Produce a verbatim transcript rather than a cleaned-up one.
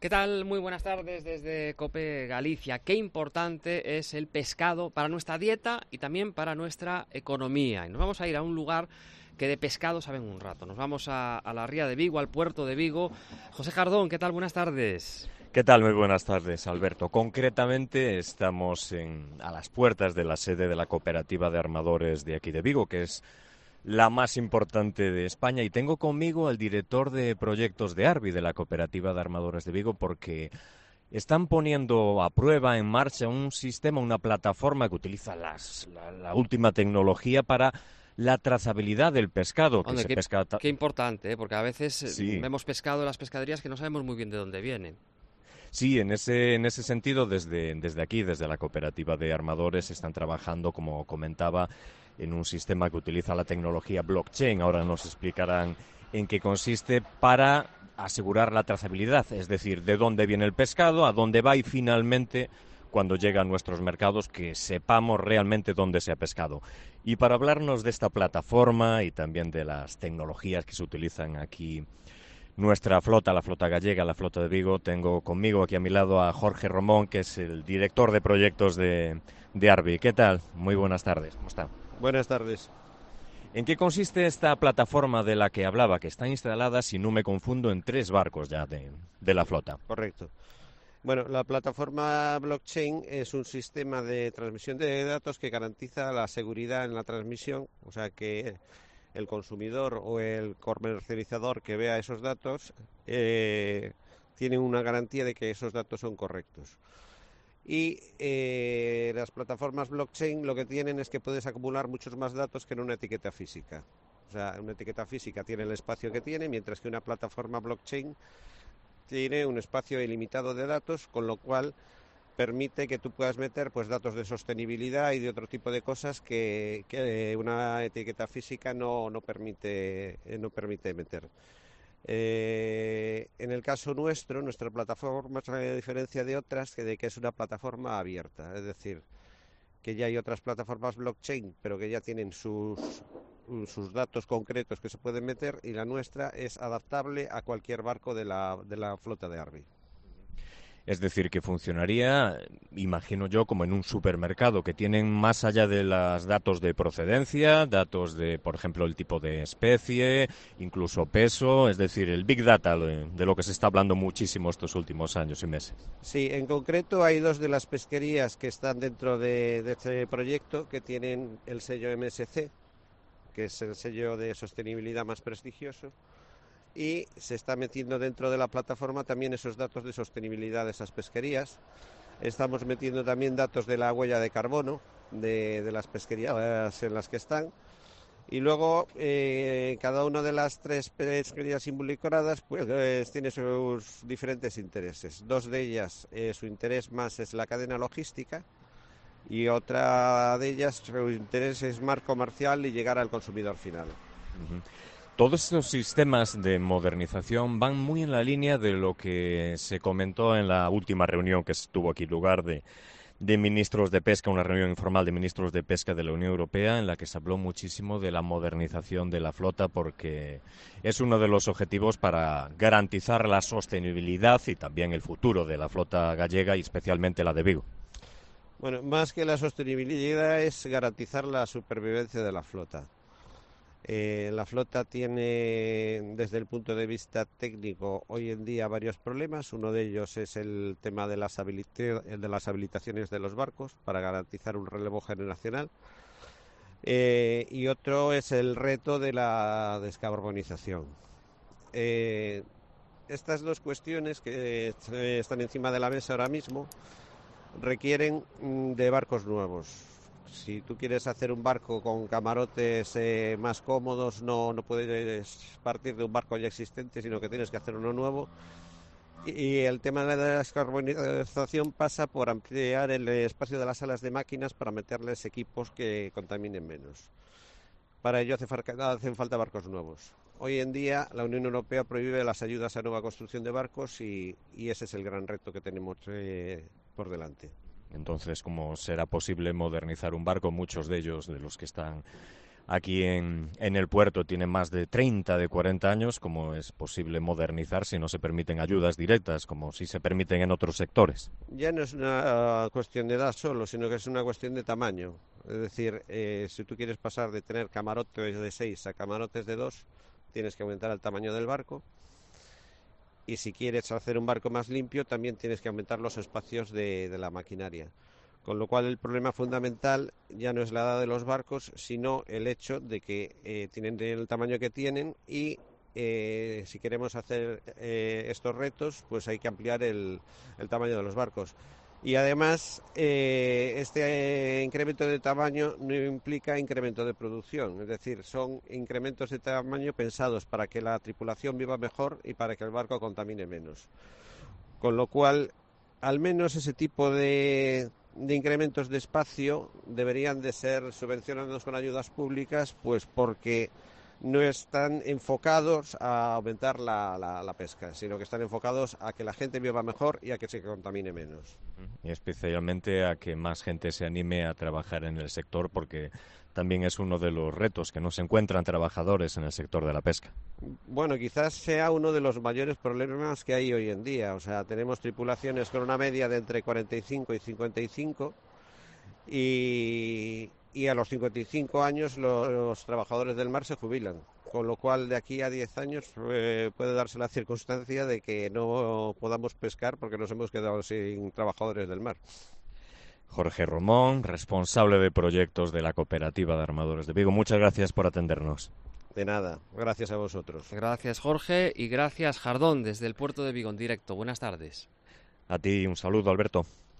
¿Qué tal? Muy buenas tardes desde COPE Galicia. Qué importante es el pescado para nuestra dieta y también para nuestra economía. Y nos vamos a ir a un lugar que de pescado saben un rato. Nos vamos a, a la ría de Vigo, al puerto de Vigo. José Jardón, ¿qué tal? Buenas tardes. ¿Qué tal? Muy buenas tardes, Alberto. Concretamente estamos en, a las puertas de la sede de la Cooperativa de Armadores de aquí de Vigo, que es la más importante de España, y tengo conmigo al director de proyectos de Arbi, de la Cooperativa de Armadores de Vigo, porque están poniendo a prueba, en marcha, un sistema, una plataforma que utiliza las, la, la última tecnología para la trazabilidad del pescado, que Hombre, se qué, pesca... ta- qué importante, ¿eh? Porque a veces eh, Sí. vemos pescado en las pescaderías que no sabemos muy bien de dónde vienen. Sí, en ese, en ese sentido, desde, desde aquí, desde la cooperativa de armadores, están trabajando, como comentaba, en un sistema que utiliza la tecnología blockchain. Ahora nos explicarán en qué consiste para asegurar la trazabilidad, es decir, de dónde viene el pescado, a dónde va y finalmente, cuando llega a nuestros mercados, que sepamos realmente dónde se ha pescado. Y para hablarnos de esta plataforma y también de las tecnologías que se utilizan aquí nuestra flota, la flota gallega, la flota de Vigo, tengo conmigo aquí a mi lado a Jorge Romón, que es el director de proyectos de, de Arbi. ¿Qué tal? Muy buenas tardes, ¿cómo está? Buenas tardes. ¿En qué consiste esta plataforma de la que hablaba, que está instalada, si no me confundo, en tres barcos ya de, de la flota? Correcto. Bueno, la plataforma blockchain es un sistema de transmisión de datos que garantiza la seguridad en la transmisión, o sea que el consumidor o el comercializador que vea esos datos eh, tiene una garantía de que esos datos son correctos. Y eh, las plataformas blockchain lo que tienen es que puedes acumular muchos más datos que en una etiqueta física. O sea, una etiqueta física tiene el espacio que tiene, mientras que una plataforma blockchain tiene un espacio ilimitado de datos, con lo cual permite que tú puedas meter pues datos de sostenibilidad y de otro tipo de cosas que, que una etiqueta física no, no permite eh, no permite meter. Eh, en el caso nuestro, nuestra plataforma, a diferencia de otras, que de que es una plataforma abierta, es decir, que ya hay otras plataformas blockchain, pero que ya tienen sus sus datos concretos que se pueden meter, y la nuestra es adaptable a cualquier barco de la, de la flota de Arbi. Es decir, que funcionaría, imagino yo, como en un supermercado, que tienen más allá de los datos de procedencia, datos de, por ejemplo, el tipo de especie, incluso peso, es decir, el Big Data, de lo que se está hablando muchísimo estos últimos años y meses. Sí, en concreto hay dos de las pesquerías que están dentro de, de este proyecto que tienen el sello M S C, que es el sello de sostenibilidad más prestigioso, y se está metiendo dentro de la plataforma también esos datos de sostenibilidad de esas pesquerías. Estamos metiendo también datos de la huella de carbono de, de las pesquerías en las que están. Y luego eh, cada una de las tres pesquerías involucradas pues, eh, tiene sus diferentes intereses. Dos de ellas, eh, su interés más es la cadena logística, y otra de ellas, su interés es más comercial y llegar al consumidor final. Uh-huh. Todos estos sistemas de modernización van muy en la línea de lo que se comentó en la última reunión que tuvo aquí lugar de, de ministros de pesca, una reunión informal de ministros de pesca de la Unión Europea, en la que se habló muchísimo de la modernización de la flota, porque es uno de los objetivos para garantizar la sostenibilidad y también el futuro de la flota gallega y especialmente la de Vigo. Bueno, más que la sostenibilidad es garantizar la supervivencia de la flota. Eh, la flota tiene, desde el punto de vista técnico, hoy en día varios problemas. Uno de ellos es el tema de las, habilita- de las habilitaciones de los barcos para garantizar un relevo generacional. Eh, y otro es el reto de la descarbonización. Eh, estas dos cuestiones que eh, están encima de la mesa ahora mismo requieren mm, de barcos nuevos. Si tú quieres hacer un barco con camarotes eh, más cómodos, no, no puedes partir de un barco ya existente, sino que tienes que hacer uno nuevo. Y, y el tema de la descarbonización pasa por ampliar el espacio de las salas de máquinas para meterles equipos que contaminen menos. Para ello hace fa- hacen falta barcos nuevos. Hoy en día la Unión Europea prohíbe las ayudas a nueva construcción de barcos, y, y ese es el gran reto que tenemos eh, por delante. Entonces, ¿cómo será posible modernizar un barco? Muchos de ellos, de los que están aquí en, en el puerto tienen más de treinta, de cuarenta años. ¿Cómo es posible modernizar si no se permiten ayudas directas, como si se permiten en otros sectores? Ya no es una cuestión de edad solo, sino que es una cuestión de tamaño. Es decir, eh, si tú quieres pasar de tener camarotes de seis a camarotes de dos, tienes que aumentar el tamaño del barco. Y si quieres hacer un barco más limpio, también tienes que aumentar los espacios de, de la maquinaria. Con lo cual el problema fundamental ya no es la edad de los barcos, sino el hecho de que eh, tienen el tamaño que tienen y eh, si queremos hacer eh, estos retos, pues hay que ampliar el, el tamaño de los barcos. Y además, eh, este incremento de tamaño no implica incremento de producción, es decir, son incrementos de tamaño pensados para que la tripulación viva mejor y para que el barco contamine menos. Con lo cual, al menos ese tipo de, de incrementos de espacio deberían de ser subvencionados con ayudas públicas, pues porque no están enfocados a aumentar la, la, la pesca, sino que están enfocados a que la gente viva mejor y a que se contamine menos. Y especialmente a que más gente se anime a trabajar en el sector, porque también es uno de los retos, que no se encuentran trabajadores en el sector de la pesca. Bueno, quizás sea uno de los mayores problemas que hay hoy en día. O sea, tenemos tripulaciones con una media de entre cuarenta y cinco y cincuenta y cinco y... y a los cincuenta y cinco años los, los trabajadores del mar se jubilan, con lo cual de aquí a diez años eh, puede darse la circunstancia de que no podamos pescar porque nos hemos quedado sin trabajadores del mar. Jorge Romón, responsable de proyectos de la Cooperativa de Armadores de Vigo, muchas gracias por atendernos. De nada, gracias a vosotros. Gracias, Jorge, y gracias, Jardón, desde el puerto de Vigo en directo. Buenas tardes. A ti un saludo, Alberto.